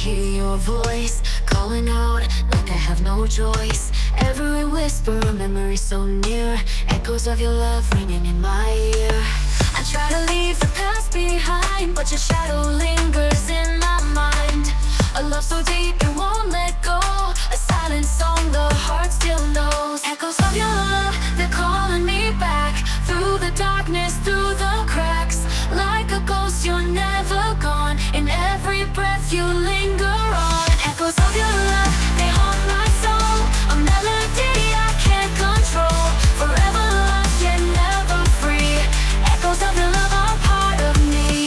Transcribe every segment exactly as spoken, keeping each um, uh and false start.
hear your voice calling out like I have no choice. Every whisper, a memory so near, echoes of your love ringing in my ear. I try to leave the past behind, but your shadow lingers in my mind. A love so deep it won't let go, a silent song the heart still knows. Echoes of your love, they're calling me back, through the darkness, through the cracks. Like a ghost, you're never gone, in every breath you linger on. Echoes of your love, they haunt my soul, a melody I can't control. Forever lost, yet never free. Echoes of your love are part of me.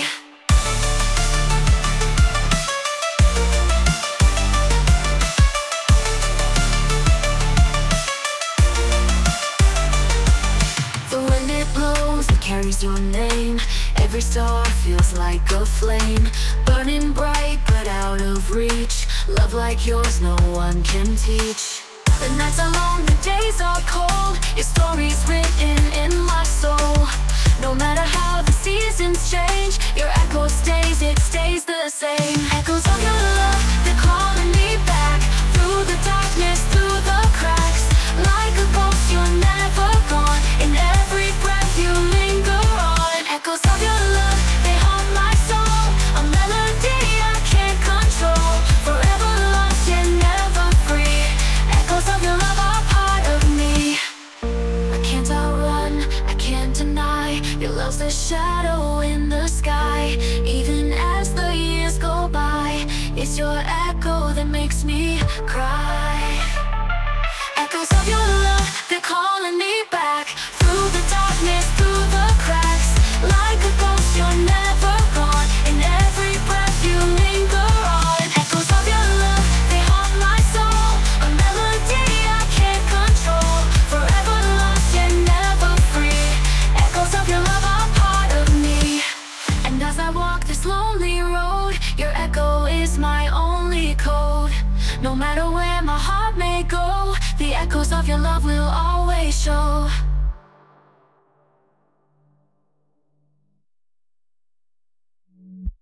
The wind it blows, it carries your name. Every star feels like a flame, burning bright but out of reach. Love like yours no one can teach. The nights are long, the days are cold, your story's written in my soul. No matter how the seasons change, your echo stays, it stays the same. Echoes of your love, they're calling me back, through the darkness, through the cracks. Like a ghost, you're never gone, in every breath you linger on. Echoes of your love, they haunt my soul, a melody I can't control. Forever lost, yet never free. Echoes of your love are part of me. I can't outrun, I can't deny, your love's the shadow in the sky. Even as the years go by, it's your echo that makes me cry. Echoes of your love, they're calling me back, through the darkness, through the cracks. Like a ghost, you're never gone, in every breath you linger on. Echoes of your love, they haunt my soul, a melody I can't control. Forever lost, yet never free. Echoes of your love are part of me. And as I walk this lonely road, your echo is my only code. No matter where my heart may go, the echoes of your love will always show.